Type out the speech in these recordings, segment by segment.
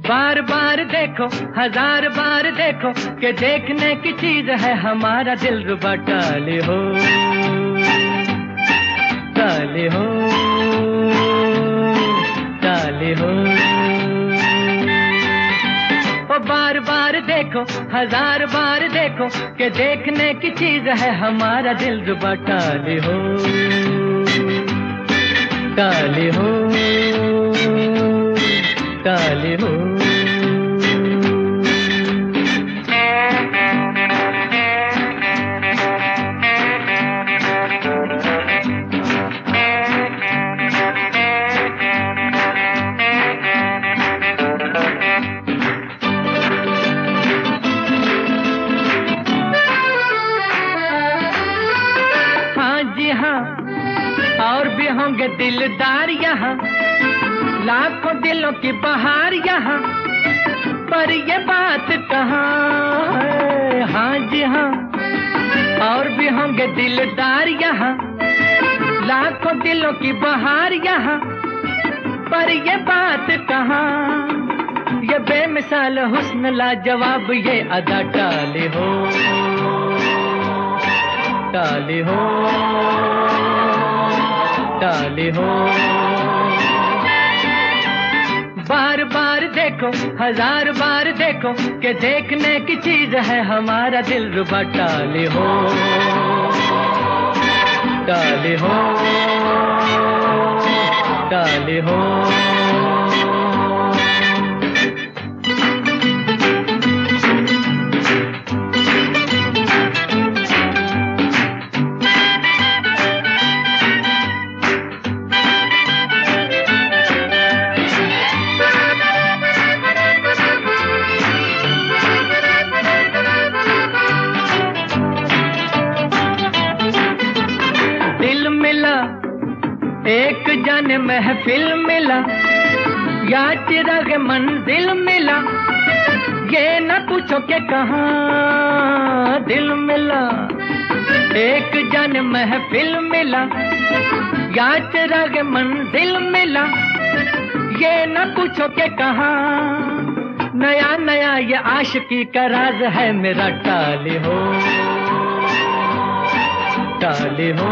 बार बार देखो, हजार बार देखो कि देखने की चीज है हमारा दिल रुबा। टाले हो, टाले हो, टाले हो। ओ बार बार देखो, हजार बार देखो कि देखने की चीज है हमारा दिल रुबा। टाले हो, टाले हो, टाले हो। हाँ जी हाँ, और भी होंगे दिलदार यहाँ, लाखों दिलों की बहार यहाँ, पर ये बात कहाँ है। हाँ जी हाँ, और भी होंगे दिलदार यहाँ, लाखों दिलों की बहार यहाँ, पर ये बात कहाँ। ये बेमिसाल हुस्न लाजवाब ये अदा। टाले हो, टाले हो, टाले हो। बार बार देखो, हजार बार देखो कि देखने की चीज है हमारा दिल रुबा। टाले हो, टाले हो, टाले हो। एक जाने महफिल मिला या चिराग मंजिल मिला, ये न पूछो कि कहाँ दिल मिला। एक जाने महफिल मिला या चिराग मंजिल मिला, ये न पूछो कि कहाँ। नया नया ये आशिकी का राज है मेरा। टाले हो, टाले हो,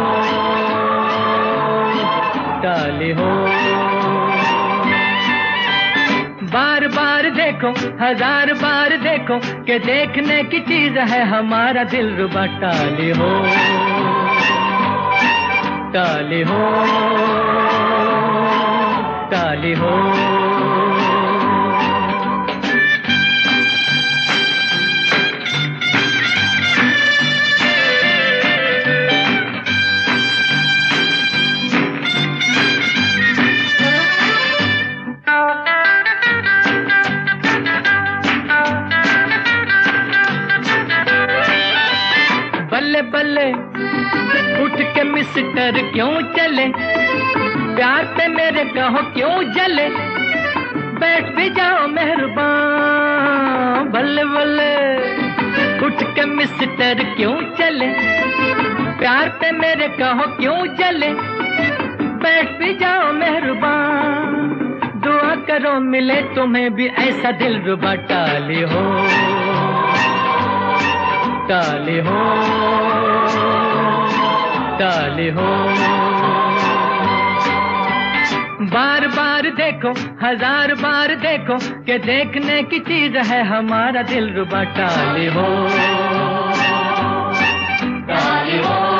टाले हो। बार बार देखो, हजार बार देखो कि देखने की चीज है हमारा दिल रुबा। टाले हो, टाले हो, टाले हो। बल्ले बल्ले उठ के मिस्टर क्यों चले, प्यार पे मेरे कहो क्यों जले, बैठ भी जाओ मेहरबान। बल्ले बल्ले उठ के मिस्टर क्यों चले, प्यार पे मेरे कहो क्यों जले, बैठ भी जाओ मेहरबान। दुआ करो मिले तुम्हें भी ऐसा दिल रुबा। टाले हो, टाले हो, टाले हो। बार बार देखो, हजार बार देखो कि देखने की चीज है हमारा दिल रुबा। टाले हो, टाले हो।